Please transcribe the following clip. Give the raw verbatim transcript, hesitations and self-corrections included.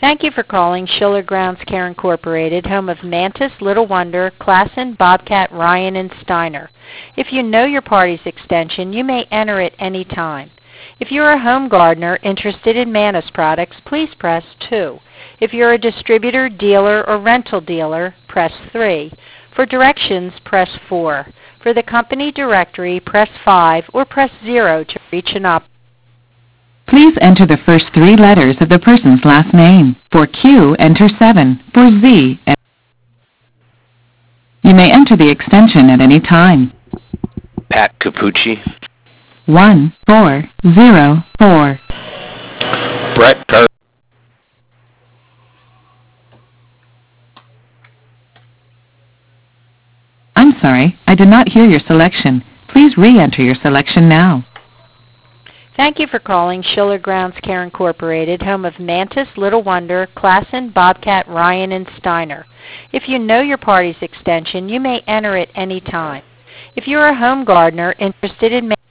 Thank you for calling Schiller Grounds Care Incorporated, home of Mantis, Little Wonder, Klassen, Bobcat, Ryan, and Steiner. If you know your party's extension, you may enter it any time. If you're a home gardener interested in Mantis products, please press two. If you're a distributor, dealer, or rental dealer, press three. For directions, press four. For the company directory, press five or press zero to reach an operator. Please enter the first three letters of the person's last name. For Q, enter seven. For Z, enter. You may enter the extension at any time. Pat Capucci. one four zero four. Brett Gar. I'm sorry, I did not hear your selection. Please re-enter your selection now. Thank you for calling Schiller Grounds Care Incorporated, home of Mantis, Little Wonder, Klassen, Bobcat, Ryan, and Steiner. If you know your party's extension, you may enter it any time. If you're a home gardener interested in